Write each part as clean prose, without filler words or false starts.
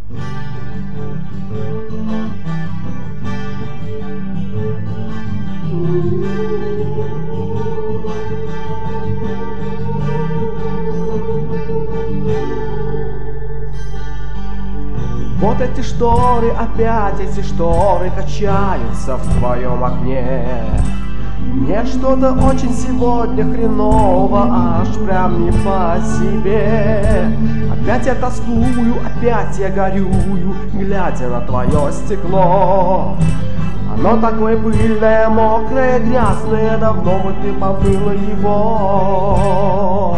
Вот эти шторы, опять эти шторы качаются в твоем окне. Мне что-то очень сегодня хреново, аж прям не по себе. Опять я тоскую, опять я горюю, глядя на твое стекло. Оно такое пыльное, мокрое, грязное, давно бы ты помыла его.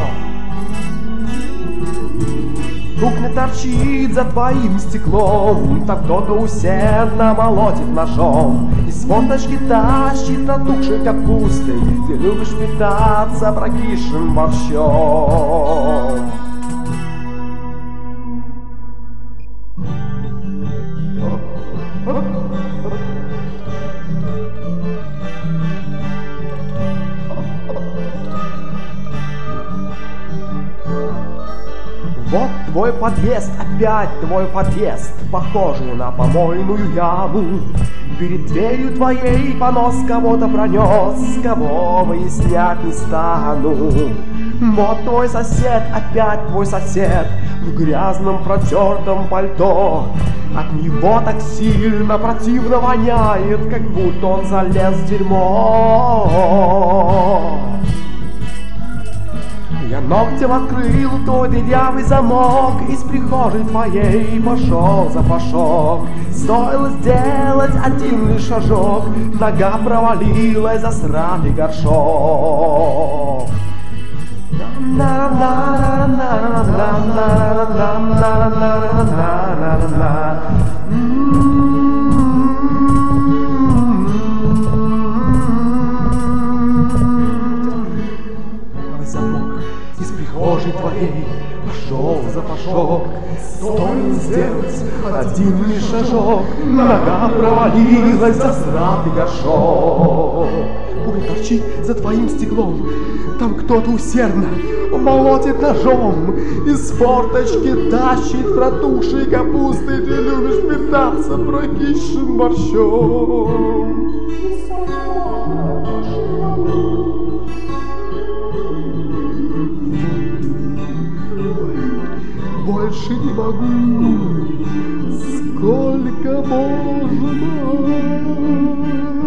Кухня торчит за твоим стеклом, там кто-то усердно молотит ножом. Из форточки тащит натухшей капустой, ты любишь питаться прокисшим борщом. Вот твой подъезд, опять твой подъезд, похожий на помойную яму. Перед дверью твоей понос кого-то пронес, кого выяснять не стану. Вот твой сосед, опять твой сосед, в грязном протертом пальто. От него так сильно противно воняет, как будто он залез в дерьмо. Я ногтем открыл твой дырявый замок, из прихожей твоей пошел запашок. Стоило сделать один лишь шажок, нога провалилась за сратый горшок. Прихожей твоей пошел запашок, стоило сделать один лишь шажок, нога провалилась за сратый горшок. Пуля торчит за твоим стеклом, там кто-то усердно молотит ножом. Из форточки тащит протухшей капустой, ты любишь питаться прокисшим борщом. Больше не могу, сколько можно.